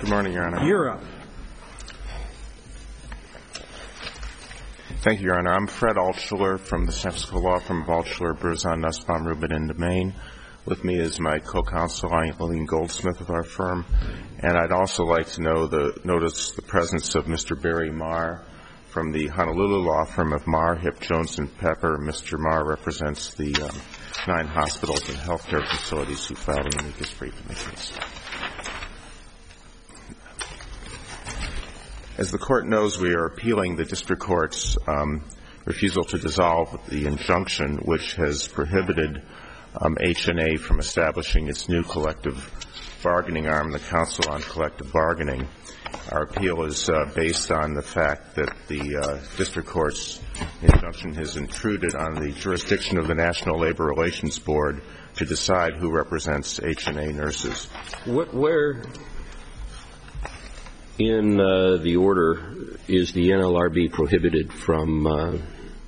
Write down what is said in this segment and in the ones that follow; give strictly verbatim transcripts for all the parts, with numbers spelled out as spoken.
Good morning, Your Honor. You're up. Thank you, Your Honor. I'm Fred Altschuler from the San Francisco law firm of Altschuler, Berzon, Nussbaum, Rubin, and Domain. With me is my co-counsel, Eileen Goldsmith of our firm. And I'd also like to know the, notice the presence of Mister Barry Marr from the Honolulu law firm of Marr, Hip, Jones, and Pepper. Mister Marr represents the um, nine hospitals and healthcare facilities who filed an amicus brief in the case. As the Court knows, we are appealing the District Court's um, refusal to dissolve the injunction which has prohibited um, H and A from establishing its new collective bargaining arm, the Council on Collective Bargaining. Our appeal is uh, based on the fact that the uh, District Court's injunction has intruded on the jurisdiction of the National Labor Relations Board to decide who represents H and A nurses. What, where in uh, the order is the N L R B prohibited from uh,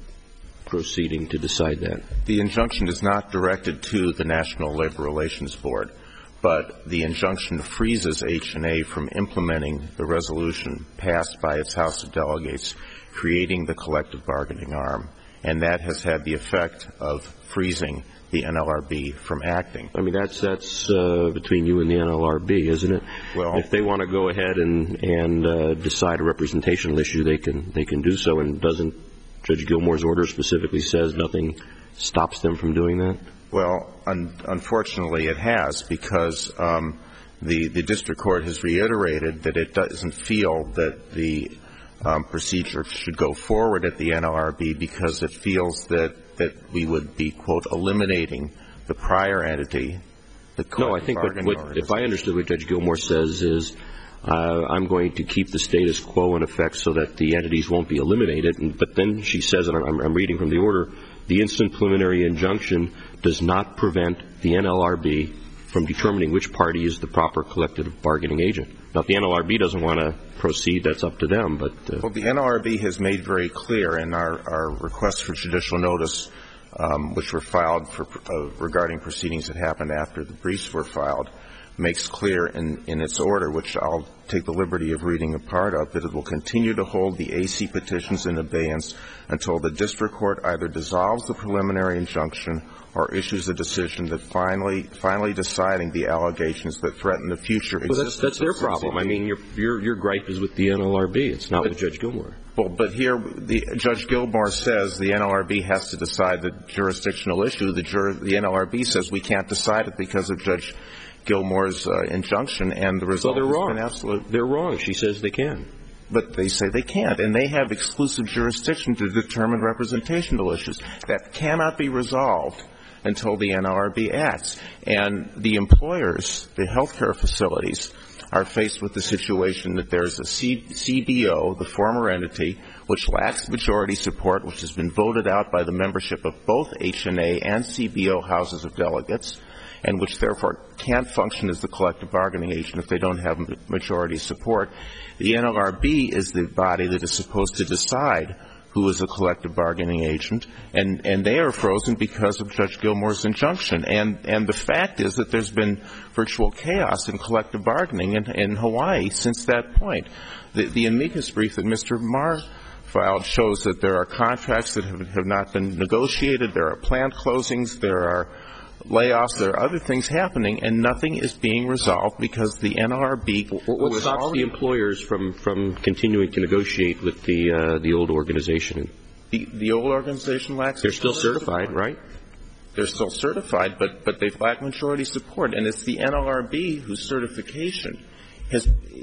proceeding to decide that? The injunction is not directed to the National Labor Relations Board, but the injunction freezes H and A from implementing the resolution passed by its House of Delegates creating the collective bargaining arm, and that has had the effect of freezing the N L R B from acting. I mean, that's that's uh, between you and the N L R B, isn't it? Well, if they want to go ahead and and uh, decide a representational issue, they can they can do so. And doesn't Judge Gilmour's order specifically says nothing stops them from doing that? Well, un- unfortunately, it has, because um, the the district court has reiterated that it doesn't feel that the um, procedure should go forward at the N L R B because it feels that that we would be, quote, eliminating the prior entity. The no, I think what, what, if I understood what Judge Gilmour says is uh, I'm going to keep the status quo in effect so that the entities won't be eliminated. And, but then she says, and I'm, I'm reading from the order, the instant preliminary injunction does not prevent the N L R B from determining which party is the proper collective bargaining agent. Now, if the N L R B doesn't want to proceed, that's up to them. But uh, well, the N L R B has made very clear in our, our requests for judicial notice, um, which were filed for, uh, regarding proceedings that happened after the briefs were filed, makes clear in, in its order, which I'll take the liberty of reading a part of, that it will continue to hold the A C petitions in abeyance until the district court either dissolves the preliminary injunction or issues a decision that finally finally deciding the allegations that threaten the future existence. Well, that's, that's their problem. I mean, your, your your gripe is with the N L R B. It's not but, with Judge Gilmour. Well, but here the Judge Gilmour says the N L R B has to decide the jurisdictional issue. The, jur, the N L R B says we can't decide it because of Judge Gilmour's uh, injunction, and the result so they're has wrong. been absolute. They're wrong. She says they can. But they say they can't, and they have exclusive jurisdiction to determine representational issues. That cannot be resolved until the N L R B acts. And the employers, the healthcare facilities, are faced with the situation that there's a C- CBO, the former entity, which lacks majority support, which has been voted out by the membership of both H and A and C B O houses of delegates, and which therefore can't function as the collective bargaining agent if they don't have majority support. The N L R B is the body that is supposed to decide who is a collective bargaining agent, and, and they are frozen because of Judge Gilmour's injunction. And, and the fact is that there's been virtual chaos in collective bargaining in, in Hawaii since that point. The, the amicus brief that Mister Marr filed shows that there are contracts that have, have not been negotiated, there are plant closings, there are layoffs, there are other things happening, and nothing is being resolved because the N L R B. What stops already, the employers from, from continuing to negotiate with the uh, the old organization? The, the old organization lacks. They're still certified, support. Right? They're still certified, but but they lack majority support, and it's the N L R B whose certification has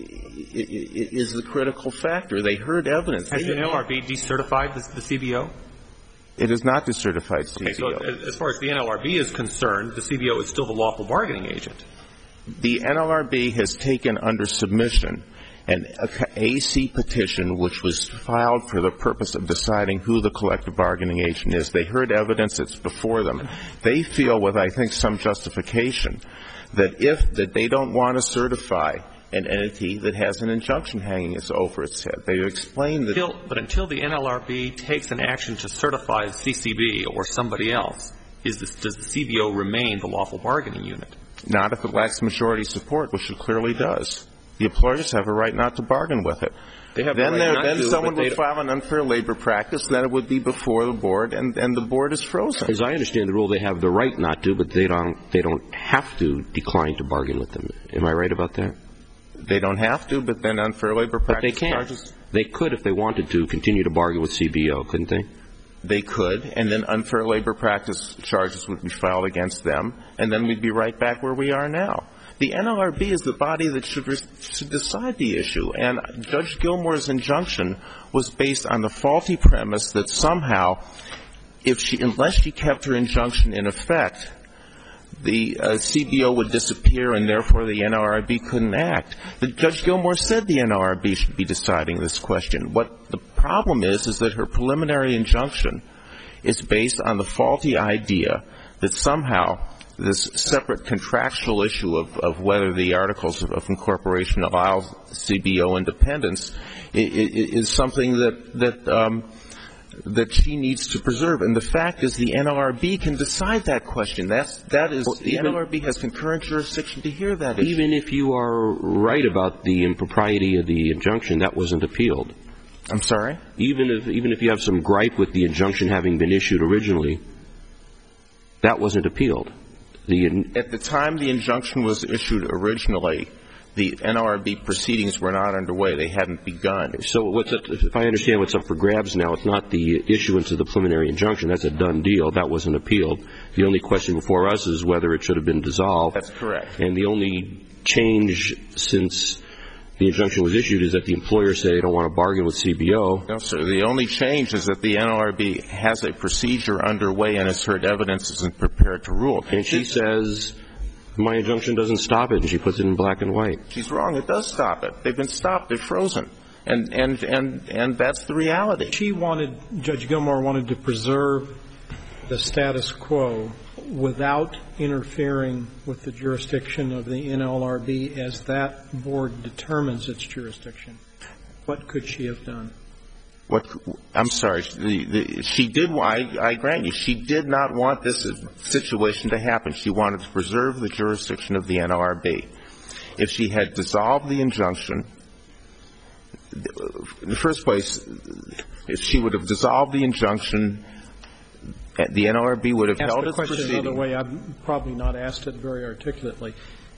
is the critical factor. They heard evidence. Has they the N L R B decertified the, the C B O? It is not decertified C B O. Okay, so as far as the N L R B is concerned, the C B O is still the lawful bargaining agent. The N L R B has taken under submission an A C petition which was filed for the purpose of deciding who the collective bargaining agent is. They heard evidence that's before them. They feel with, I think, some justification that if that they don't want to certify an entity that has an injunction hanging over its head. They explain that. Until, but until the N L R B takes an action to certify C C B or somebody else, is this, does the C B O remain the lawful bargaining unit? Not if it lacks majority support, which it clearly does. The employers have a right not to bargain with it. They have then the right there, not then to, someone but they would file an unfair labor practice, then it would be before the board, and, and the board is frozen. As I understand the rule, they have the right not to, but they don't, they don't have to decline to bargain with them. Am I right about that? They don't have to, but then unfair labor But they practice can. charges. They could, if they wanted to, continue to bargain with C B O, couldn't they? They could, and then unfair labor practice charges would be filed against them, and then we'd be right back where we are now. The N L R B is the body that should, should decide the issue, and Judge Gilmour's injunction was based on the faulty premise that somehow, if she, unless she kept her injunction in effect, the uh, C B O would disappear, and therefore the N L R B couldn't act. The, Judge Gilmour said the N L R B should be deciding this question. What the problem is, is that her preliminary injunction is based on the faulty idea that somehow this separate contractual issue of, of whether the articles of, of incorporation allow C B O independence is, is something that that um, that she needs to preserve. And the fact is, the N L R B can decide that question. That's that is well, the even, N L R B has concurrent jurisdiction to hear that issue. Even if you are right about the impropriety of the injunction, that wasn't appealed. I'm sorry? Even if even if you have some gripe with the injunction having been issued originally, that wasn't appealed. The, At the time the injunction was issued originally, the N L R B proceedings were not underway. They hadn't begun. So what's up, if I understand what's up for grabs now, it's not the issuance of the preliminary injunction. That's a done deal. That wasn't appealed. The only question before us is whether it should have been dissolved. That's correct. And the only change since the injunction was issued is that the employers say they don't want to bargain with C B O. No, sir. The only change is that the N L R B has a procedure underway and has heard evidence isn't prepared to rule. And she says, my injunction doesn't stop it, and she puts it in black and white. She's wrong. It does stop it. They've been stopped. They're frozen. And, and, and, and that's the reality. She wanted, Judge Gilmour wanted to preserve the status quo without interfering with the jurisdiction of the N L R B as that board determines its jurisdiction. What could she have done? What, I'm sorry. The, the, she did, I, I grant you, she did not want this situation to happen. She wanted to preserve the jurisdiction of the N L R B. If she had dissolved the injunction, in the first place, if she would have dissolved the injunction, the N L R B would have held its proceeding. Ask the question another way. I've probably not asked it very articulately.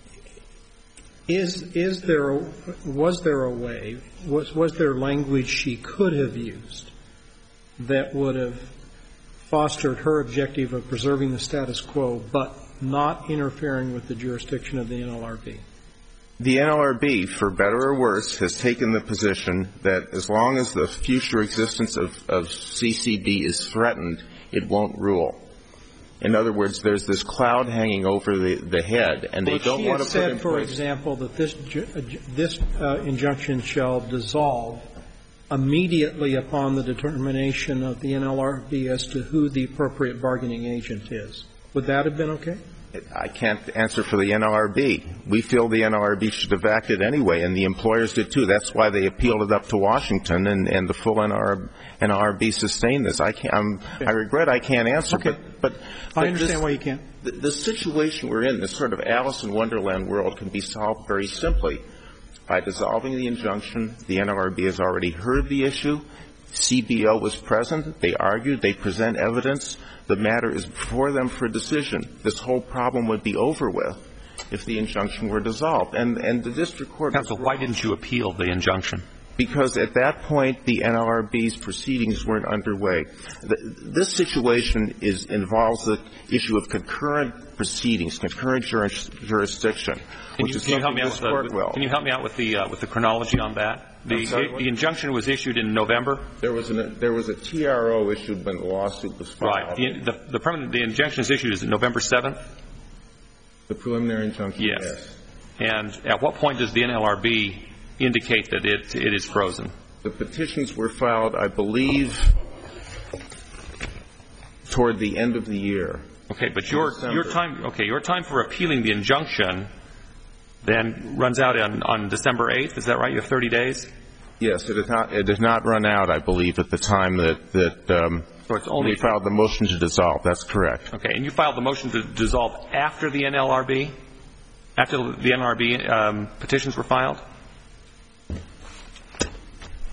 Is is there a, was there a way, was was there language she could have used that would have fostered her objective of preserving the status quo but not interfering with the jurisdiction of the N L R B? The N L R B, for better or worse, has taken the position that as long as the future existence of, of C C B is threatened, it won't rule. In other words, there's this cloud hanging over the, the head, and they well, don't want to put in said, for place. example, that this this uh, injunction shall dissolve immediately upon the determination of the N L R B as to who the appropriate bargaining agent is. Would that have been okay? I can't answer for the N L R B. We feel the N L R B should have acted anyway, and the employers did too. That's why they appealed it up to Washington, and, and the full N L R B sustained this. I can't. I'm, okay. I regret I can't answer, okay. but, but I but understand this, why you can't. The, the situation we're in, this sort of Alice in Wonderland world, can be solved very simply by dissolving the injunction. The N L R B has already heard the issue. C B O was present. They argued. They present evidence. The matter is before them for decision. This whole problem would be over with if the injunction were dissolved. And, and the district court... Counsel, why didn't you appeal the injunction? Because at that point, the N L R B's proceedings weren't underway. The, this situation is, involves the issue of concurrent proceedings, concurrent juris, jurisdiction, can which you, is can you help something me out this with court the, will. Can you help me out with the, uh, with the chronology on that? The, sorry, the injunction was issued in November? There was, an, there was a T R O issued when the lawsuit was filed. Right. The, the, the, permanent, the injunction is issued is November seventh? The preliminary injunction, yes. yes. And at what point does the N L R B indicate that it, it is frozen? The petitions were filed, I believe, toward the end of the year. Okay, but your, your time, okay, your time for appealing the injunction then runs out on, on December eighth. Is that right? You have thirty days? Yes, it did not, it did not run out, I believe, at the time that, that um, so it's only we filed the motion to dissolve. That's correct. Okay, and you filed the motion to dissolve after the N L R B? After the N L R B um, petitions were filed?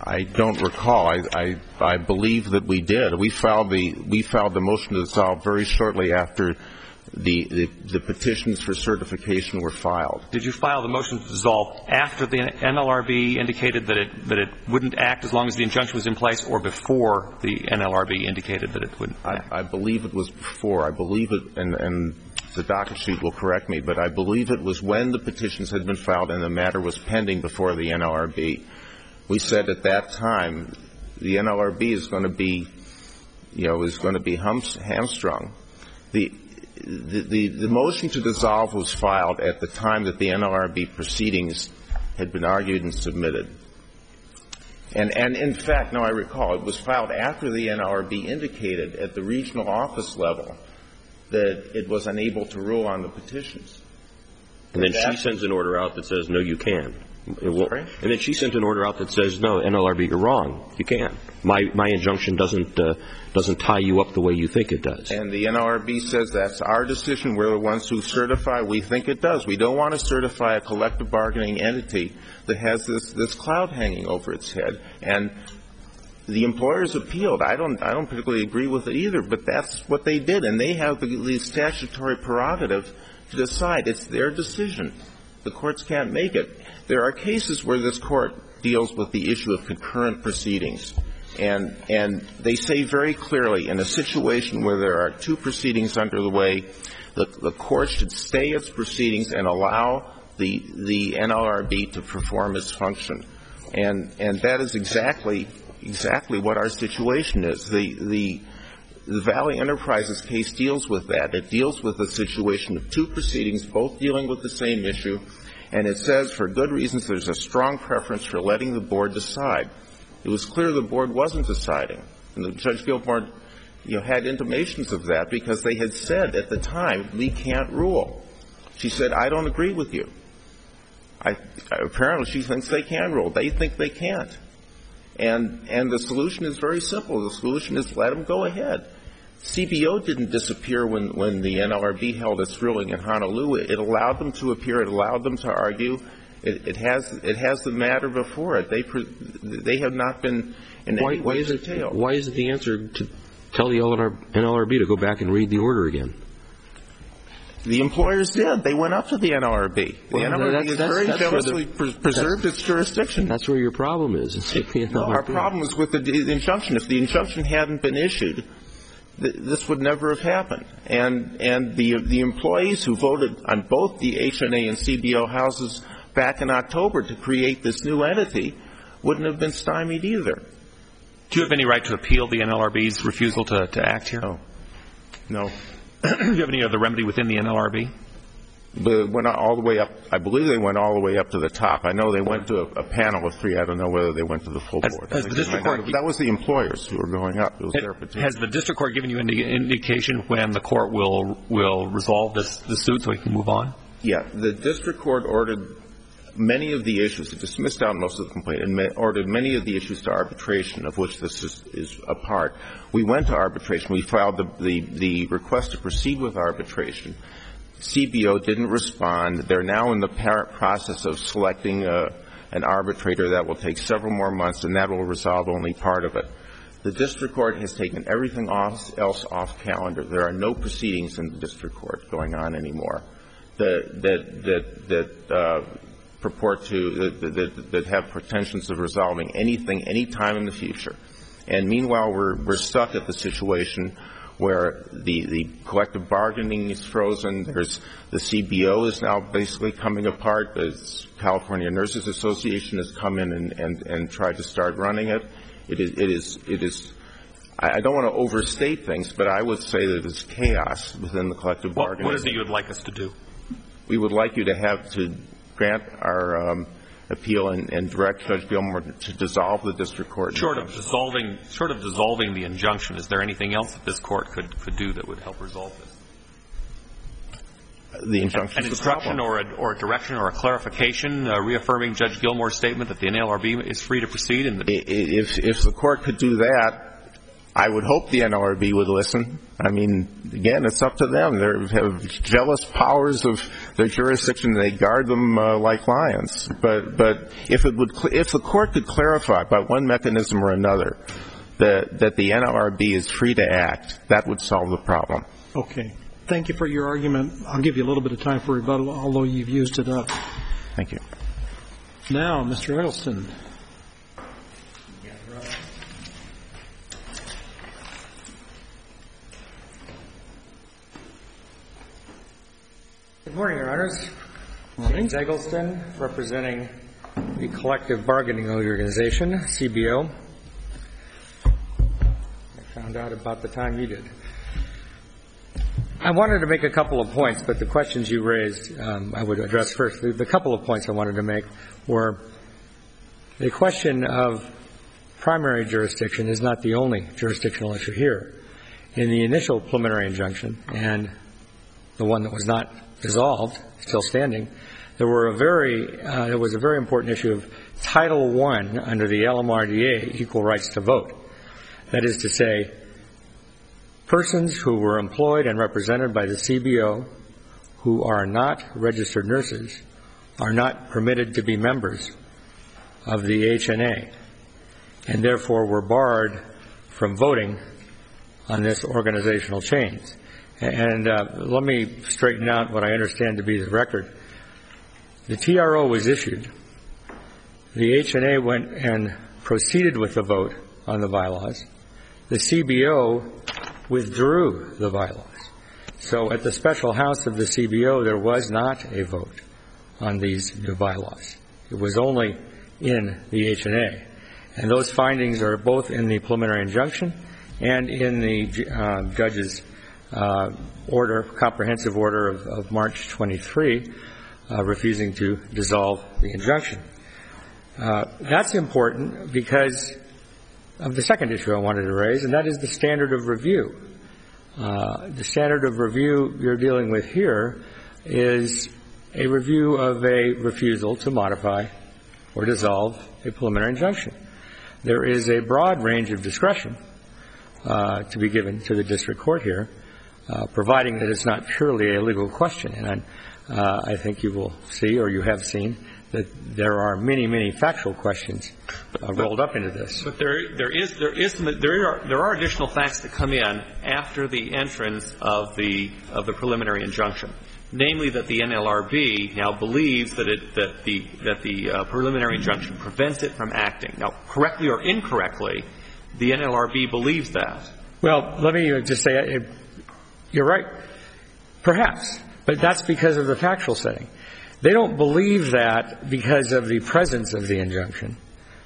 I don't recall. I, I I believe that we did. We filed the we filed the motion to dissolve very shortly after the, the the petitions for certification were filed. Did you file the motion to dissolve after the N L R B indicated that it that it wouldn't act as long as the injunction was in place, or before the N L R B indicated that it wouldn't act? I, I believe it was before. I believe it, and, and the docket sheet will correct me, but I believe it was when the petitions had been filed and the matter was pending before the N L R B. We said at that time the N L R B is going to be, you know, is going to be hum, hamstrung. The The, the, the motion to dissolve was filed at the time that the N L R B proceedings had been argued and submitted. And, and in fact, no, I recall, it was filed after the N L R B indicated at the regional office level that it was unable to rule on the petitions. And then she sends an order out that says, no, you can. It won't. And then she sent an order out that says, no, N L R B, you're wrong. You can't. My my injunction doesn't uh, doesn't tie you up the way you think it does. And the N L R B says that's our decision. We're the ones who certify. We think it does. We don't want to certify a collective bargaining entity that has this this cloud hanging over its head. And the employers appealed. I don't I don't particularly agree with it either, but that's what they did. And they have the, the statutory prerogative to decide. It's their decision. The courts can't make it. There are cases where this court deals with the issue of concurrent proceedings. And, and they say very clearly, in a situation where there are two proceedings under the way, the, the court should stay its proceedings and allow the, the N L R B to perform its function. And, and that is exactly, exactly what our situation is. The, the, the Valley Enterprises case deals with that. It deals with a situation of two proceedings, both dealing with the same issue. And it says, for good reasons, there's a strong preference for letting the board decide. It was clear the board wasn't deciding. And Judge Gilmore, you know, had intimations of that because they had said at the time, we can't rule. She said, I don't agree with you. I, apparently she thinks they can rule. They think they can't. And, and the solution is very simple. The solution is let them go ahead. C B O didn't disappear when, when the N L R B held its ruling in Honolulu. It allowed them to appear. It allowed them to argue. It, it has it has the matter before it. They they have not been in why, any why way is it, detailed. Why is it the answer to tell the N L R B to go back and read the order again? The employers did. They went up to the N L R B. The well, N L R B has very jealously the, preserved its jurisdiction. That's where your problem is. No, our problem is with the, the injunction. If the injunction hadn't been issued, this would never have happened. And and the the employees who voted on both the H N A and C B O houses back in October to create this new entity wouldn't have been stymied either. Do you have any right to appeal the N L R B's refusal to, to act here? No. No. Do you have any other remedy within the N L R B? But went all the way up. I believe they went all the way up to the top. I know they went to a, a panel of three. I don't know whether they went to the full has, board. Has the district court, that was the employers who were going up. It was has, their petition. Has the district court given you any indication when the court will will resolve this the suit so we can move on? Yeah, the district court ordered many of the issues. It dismissed out most of the complaint and ordered many of the issues to arbitration, of which this is, is a part. We went to arbitration. We filed the, the the request to proceed with arbitration. C B O didn't respond. They're now in the process of selecting a, an arbitrator. That will take several more months, and that will resolve only part of it. The district court has taken everything off, else off calendar. There are no proceedings in the district court going on anymore that that that, that uh, purport to that, that, that have pretensions of resolving anything any time in the future. And meanwhile, we're we're stuck at the situation where the, the collective bargaining is frozen. There's the C B O is now basically coming apart. The California Nurses Association has come in and, and, and tried to start running it. It is, it is, it is, I don't want to overstate things, but I would say that it's chaos within the collective what, bargaining. What is it you would like us to do? We would like you to have to grant our um, appeal and, and direct Judge Gilmore to dissolve the district court. Short of dissolving, short of dissolving the injunction, is there anything else that this court could, could do that would help resolve this? The injunction. An instruction or a, or a direction or a clarification, uh, reaffirming Judge Gilmore's statement that the N L R B is free to proceed. And if if the court could do that, I would hope the N L R B would listen. I mean, again, it's up to them. They have jealous powers of their jurisdiction. They guard them uh, like lions. But but if it would, if the court could clarify by one mechanism or another that that the N L R B is free to act, that would solve the problem. Okay. Thank you for your argument. I'll give you a little bit of time for rebuttal, although you've used it up. Thank you. Now, Mister Eggleston. Good morning, Your Honors. Morning. James Eggleston, representing the Collective Bargaining Organization, C B O. I found out about the time you did. I wanted to make a couple of points, but the questions you raised um, I would address first. The, the couple of points I wanted to make were the question of primary jurisdiction is not the only jurisdictional issue here. In the initial preliminary injunction and the one that was not dissolved, still standing, there were a very uh, there was a very important issue of Title One under the L M R D A, equal rights to vote. That is to say, persons who were employed and represented by the C B O who are not registered nurses are not permitted to be members of the H N A, and therefore were barred from voting on this organizational change. And uh, let me straighten out what I understand to be the record. The T R O was issued. The H N A went and proceeded with the vote on the bylaws. The C B O withdrew the bylaws. So at the special house of the C B O, there was not a vote on these new bylaws. It was only in the H N A. And those findings are both in the preliminary injunction and in the uh, judge's uh, order, comprehensive order of, of March twenty-third, uh, refusing to dissolve the injunction. Uh, that's important because of the second issue I wanted to raise, and that is the standard of review. Uh, the standard of review you're dealing with here is a review of a refusal to modify or dissolve a preliminary injunction. There is a broad range of discretion uh, to be given to the district court here, uh, providing that it's not purely a legal question. And uh, I think you will see, or you have seen, that there are many, many factual questions uh, rolled up into this. But there, there is, there is, there are, there are additional facts that come in after the entrance of the of the preliminary injunction, namely that the N L R B now believes that it that the that the uh, preliminary injunction prevents it from acting. Now, correctly or incorrectly, the N L R B believes that. Well, let me just say, uh, you're right, perhaps, but that's because of the factual setting. They don't believe that because of the presence of the injunction.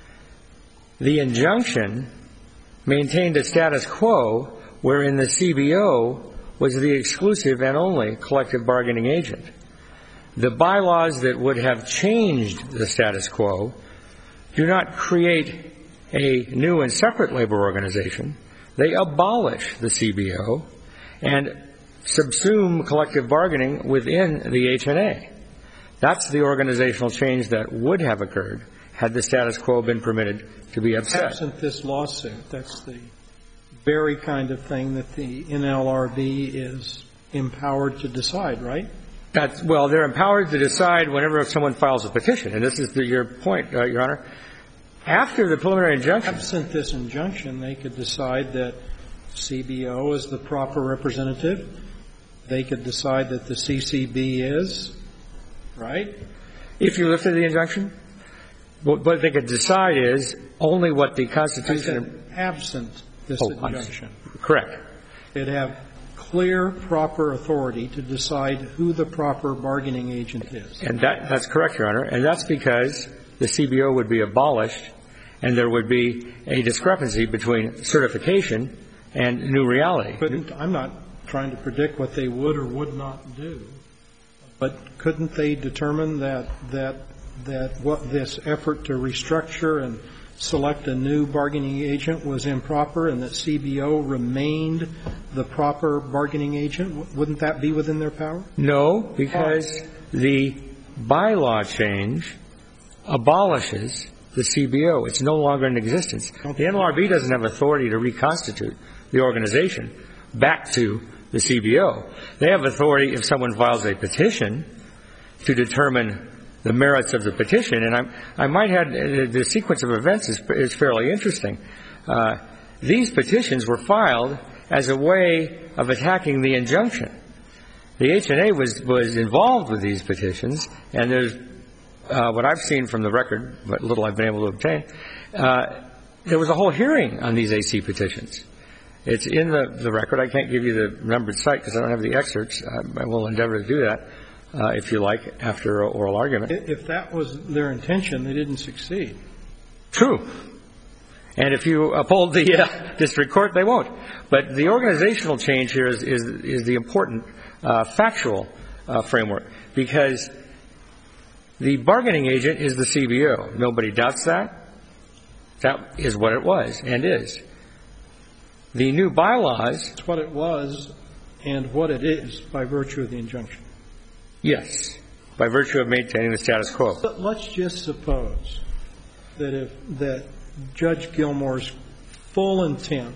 The injunction maintained a status quo wherein the C B O was the exclusive and only collective bargaining agent. The bylaws that would have changed the status quo do not create a new and separate labor organization. They abolish the C B O and subsume collective bargaining within the H N A. That's the organizational change that would have occurred had the status quo been permitted to be upset. Absent this lawsuit, that's the very kind of thing that the N L R B is empowered to decide, right? That's, well, they're empowered to decide whenever someone files a petition. And this is the, your point, uh, Your Honor. After the preliminary injunction. Absent this injunction, they could decide that C B O is the proper representative. They could decide that the C C B is, right? If you lifted the injunction, what, what they could decide is only what the Constitution. I said absent this oh, injunction. Correct. They'd have clear, proper authority to decide who the proper bargaining agent is. And that, that's correct, Your Honor. And that's because the C B O would be abolished and there would be a discrepancy between certification and new reality. Couldn't, I'm not trying to predict what they would or would not do, but couldn't they determine that that that what this effort to restructure and select a new bargaining agent was improper and that C B O remained the proper bargaining agent? Wouldn't that be within their power? No, because the bylaw change abolishes the C B O. It's no longer in existence. The N L R B doesn't have authority to reconstitute the organization back to the C B O. They have authority if someone files a petition to determine the merits of the petition. And I'm, I might add uh, the sequence of events is, is fairly interesting. Uh, these petitions were filed as a way of attacking the injunction. The H and A was, was involved with these petitions, and there's uh, what I've seen from the record, what little I've been able to obtain, uh, there was a whole hearing on these A C petitions. It's in the, the record. I can't give you the numbered site because I don't have the excerpts. I, I will endeavor to do that, uh, if you like, after an oral argument. If that was their intention, they didn't succeed. True. And if you uphold the uh, district court, they won't. But the organizational change here is, is, is the important uh, factual uh, framework, because the bargaining agent is the C B O. Nobody doubts that. That is what it was and is. The new bylaws... It's what it was and what it is by virtue of the injunction. Yes, by virtue of maintaining the status quo. But let's just suppose that if that Judge Gilmour's full intent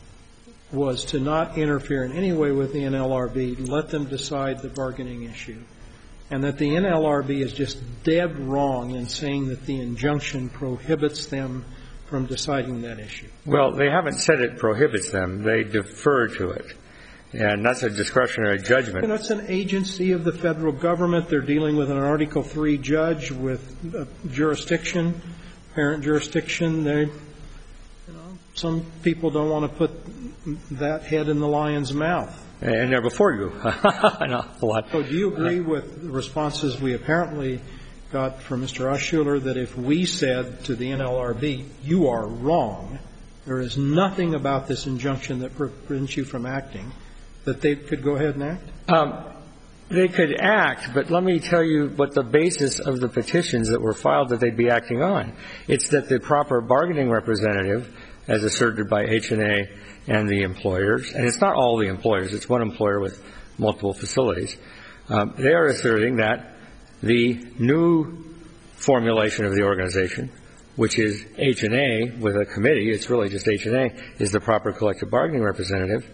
was to not interfere in any way with the N L R B, let them decide the bargaining issue, and that the N L R B is just dead wrong in saying that the injunction prohibits them from deciding that issue. Well, they haven't said it prohibits them. They defer to it. And that's a discretionary judgment. You know, it's an agency of the federal government. They're dealing with an Article three judge with uh, jurisdiction, parent jurisdiction. They, you know, some people don't want to put that head in the lion's mouth. And they're before you an awful lot. So do you agree with the responses we apparently got from Mister Oshuler that if we said to the N L R B, you are wrong, there is nothing about this injunction that prevents you from acting, that they could go ahead and act? Um, they could act, but let me tell you what the basis of the petitions that were filed that they'd be acting on. It's that the proper bargaining representative, as asserted by H and A and the employers, and it's not all the employers, it's one employer with multiple facilities, um, they are asserting that the new formulation of the organization, which is H and A with a committee, it's really just H and A, is the proper collective bargaining representative.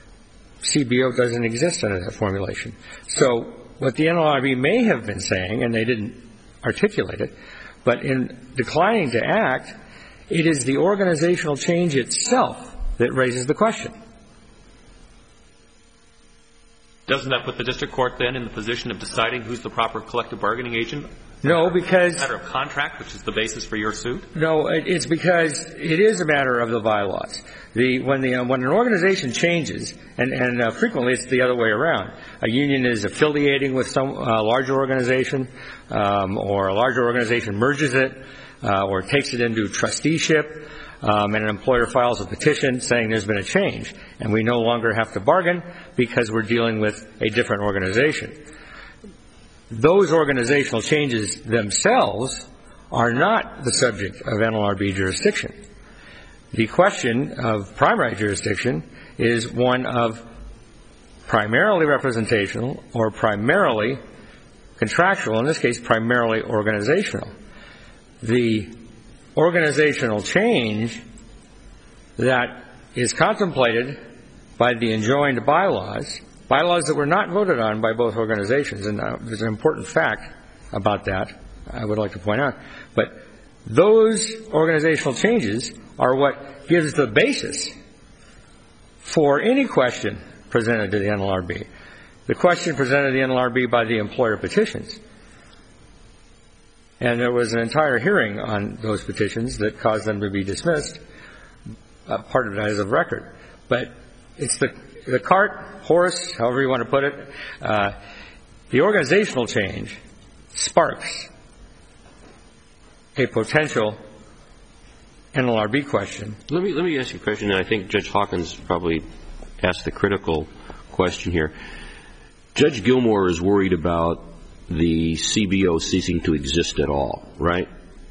C B O doesn't exist under that formulation. So what the N L R B may have been saying, and they didn't articulate it, but in declining to act, it is the organizational change itself that raises the question. Doesn't that put the district court then in the position of deciding who's the proper collective bargaining agent? No, because... It's a matter of contract, which is the basis for your suit? No, it's because it is a matter of the bylaws. The, when, the, uh, when an organization changes, and, and uh, frequently it's the other way around, a union is affiliating with some uh, larger organization, um, or a larger organization merges it, uh, or takes it into trusteeship, um, and an employer files a petition saying there's been a change, and we no longer have to bargain because we're dealing with a different organization. Those organizational changes themselves are not the subject of N L R B jurisdiction. The question of primary jurisdiction is one of primarily representational or primarily contractual, in this case primarily organizational. The organizational change that is contemplated by the enjoined bylaws, bylaws that were not voted on by both organizations, and uh, there's an important fact about that I would like to point out, but those organizational changes are what gives the basis for any question presented to the N L R B. The question presented to the N L R B by the employer petitions. And there was an entire hearing on those petitions that caused them to be dismissed. Uh, part of that is of record. But it's the, the cart, horse, however you want to put it, uh, the organizational change sparks a potential N L R B question. Let me, let me ask you a question, and I think Judge Hawkins probably asked the critical question here. Judge Gilmour is worried about the C B O ceasing to exist at all, right?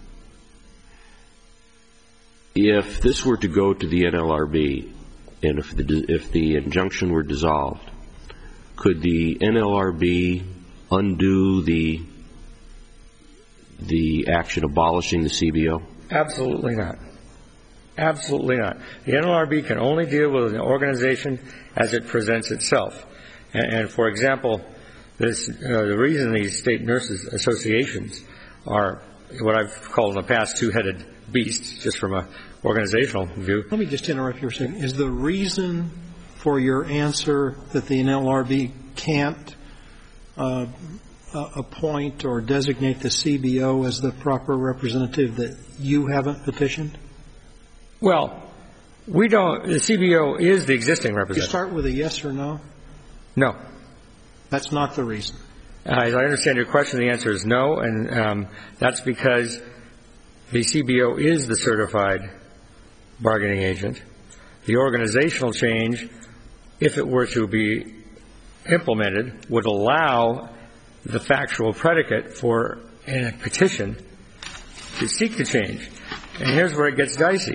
If this were to go to the N L R B, and if the, if the injunction were dissolved, could the N L R B undo the the action abolishing the C B O? Absolutely not. Absolutely not. The N L R B can only deal with an organization as it presents itself. And, and for example, this, uh, the reason these state nurses associations are what I've called in the past two-headed beasts, just from an organizational view. Let me just interrupt you for a second. Is the reason for your answer that the N L R B can't uh, appoint or designate the C B O as the proper representative that you haven't petitioned? Well, we don't. The C B O is the existing You representative. start with a yes or no? No. That's not the reason. Uh, as I understand your question, the answer is no, and um, that's because the C B O is the certified bargaining agent. The organizational change, if it were to be implemented, would allow the factual predicate for a petition to seek the change. And here's where it gets dicey.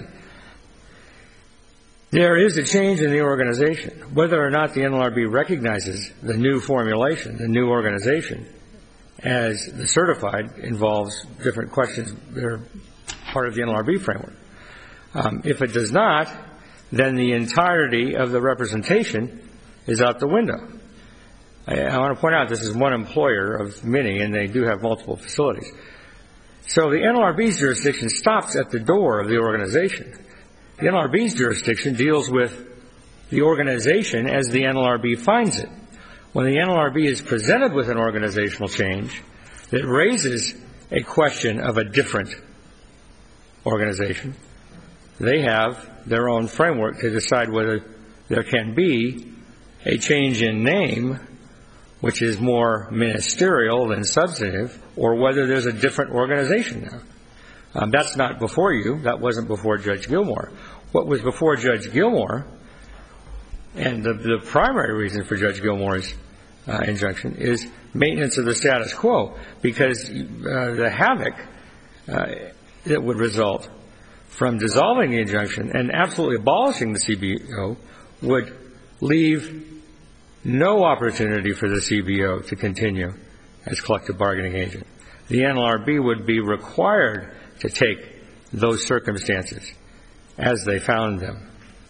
There is a change in the organization. Whether or not the N L R B recognizes the new formulation, the new organization, as the certified involves different questions that are part of the N L R B framework. Um, if it does not, then the entirety of the representation is out the window. I, I want to point out this is one employer of many, and they do have multiple facilities. So the N L R B's jurisdiction stops at the door of the organization. The N L R B's jurisdiction deals with the organization as the N L R B finds it. When the N L R B is presented with an organizational change that raises a question of a different organization, they have their own framework to decide whether there can be a change in name, which is more ministerial than substantive, or whether there's a different organization now. Um, that's not before you. That wasn't before Judge Gilmore. What was before Judge Gilmore, and the, the primary reason for Judge Gilmore's uh, injunction, is maintenance of the status quo, because uh, the havoc uh, that would result from dissolving the injunction and absolutely abolishing the C B O would leave no opportunity for the C B O to continue as collective bargaining agent. The N L R B would be required to take those circumstances as they found them.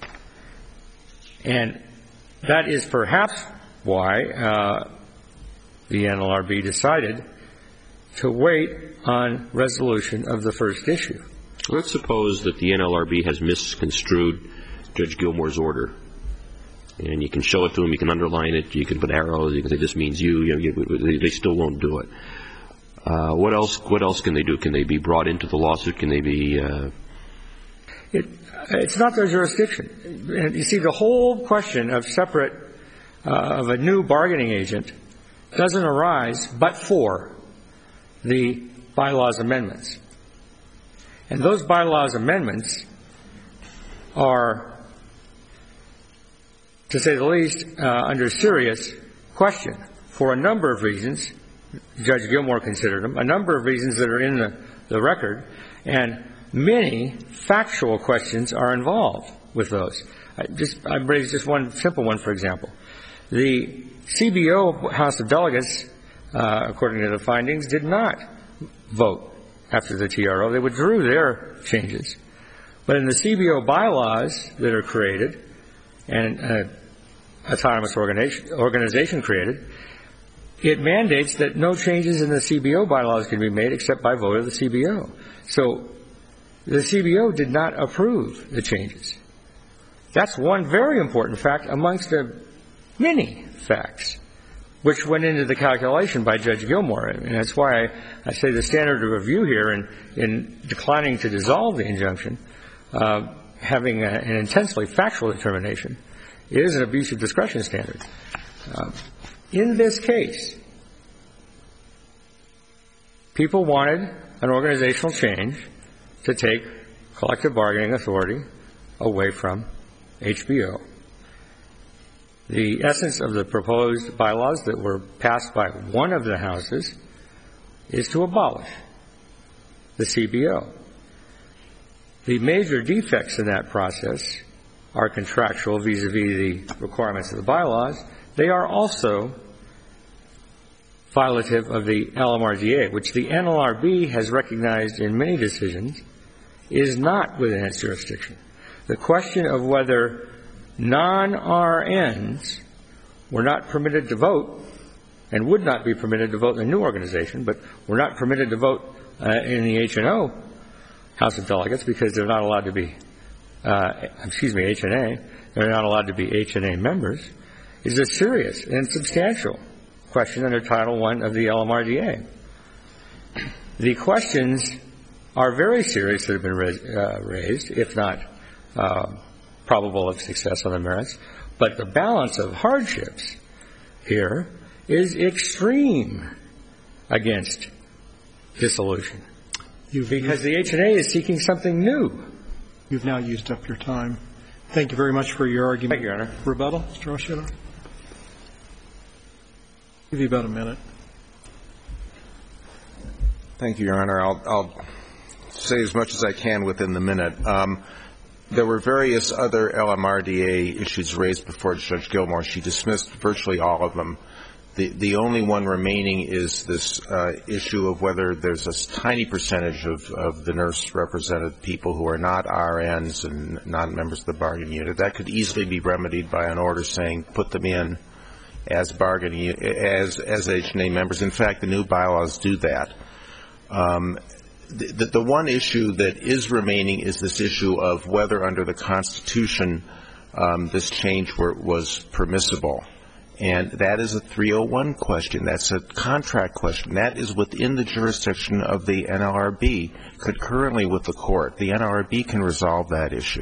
And that is perhaps why uh, the N L R B decided to wait on resolution of the first issue. Let's suppose that the N L R B has misconstrued Judge Gilmore's order. And you can show it to them, you can underline it, you can put arrows, you can say this means you, you, you they still won't do it. Uh, what else? What else can they do? Can they be brought into the lawsuit? Can they be? Uh... It, it's not their jurisdiction. And you see, the whole question of separate uh, of a new bargaining agent doesn't arise but for the bylaws amendments, and those bylaws amendments are, to say the least, uh, under serious question for a number of reasons. Judge Gilmore considered them, a number of reasons that are in the, the record, and many factual questions are involved with those. I just I raised just one simple one, for example. The C B O House of Delegates, uh, according to the findings, did not vote after the T R O. They withdrew their changes. But in the C B O bylaws that are created and an autonomous organization, organization created, it mandates that no changes in the C B O bylaws can be made except by vote of the C B O. So the C B O did not approve the changes. That's one very important fact amongst the many facts which went into the calculation by Judge Gilmore. And that's why I, I say the standard of review here in, in declining to dissolve the injunction, uh, having a, an intensely factual determination, is an abuse of discretion standard. Uh, In this case, people wanted an organizational change to take collective bargaining authority away from H B O. The essence of the proposed bylaws that were passed by one of the houses is to abolish the C B O. The major defects in that process are contractual vis-a-vis the requirements of the bylaws. They are also violative of the L M R D A, which the N L R B has recognized in many decisions is not within its jurisdiction. The question of whether non-R Ns were not permitted to vote and would not be permitted to vote in a new organization, but were not permitted to vote uh, in the H and O House of Delegates because they're not allowed to be, uh, excuse me, H and A, they're not allowed to be H and A members, is a serious and substantial question under Title one of the L M R D A. The questions are very serious that have been raised, uh, raised if not uh, probable of success on the merits, but the balance of hardships here is extreme against dissolution. You've because the H and A is seeking something new. You've now used up your time. Thank you very much for your argument. Thank you, Your Honor. Rebuttal, Mister O'Shea? Give you about a minute. Thank you, Your Honor. I'll, I'll say as much as I can within the minute. Um, there were various other L M R D A issues raised before Judge Gilmour. She dismissed virtually all of them. The, the only one remaining is this uh, issue of whether there's a tiny percentage of, of the nurse-represented people who are not R Ns and not members of the bargaining unit. That could easily be remedied by an order saying put them in as bargaining as as H and A members. In fact, the new bylaws do that. Um, the, the one issue that is remaining is this issue of whether under the Constitution um, this change were, was permissible. And that is a three oh one question. That's a contract question. That is within the jurisdiction of the N L R B, concurrently with the court. The N L R B can resolve that issue.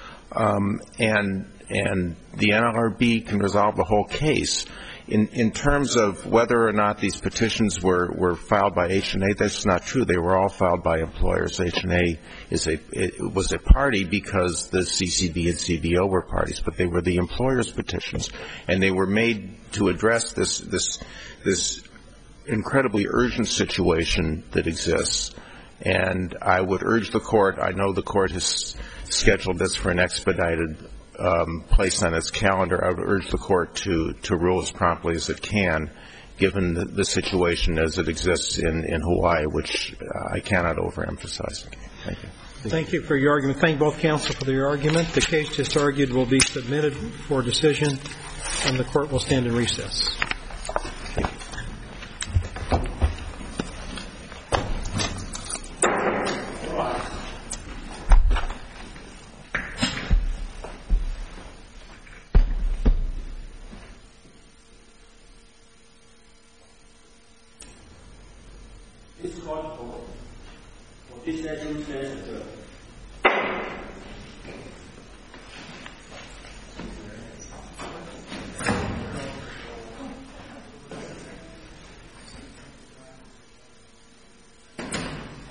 Um, and and the N L R B can resolve the whole case. In, in terms of whether or not these petitions were, were filed by H and A, that's not true. They were all filed by employers. H and A is a, it was a party because the C C B and C B O were parties, but they were the employers' petitions, and they were made to address this, this, this incredibly urgent situation that exists. And I would urge the court, I know the court has scheduled this for an expedited Um, placed on its calendar. I would urge the court to, to rule as promptly as it can, given the, the situation as it exists in, in Hawaii, which uh, I cannot overemphasize. Thank you. Thank you for your argument. Thank both counsel for their argument. The case just argued will be submitted for decision, and the court will stand in recess. Thank you.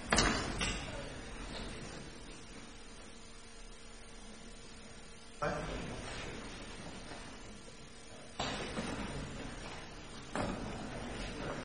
What?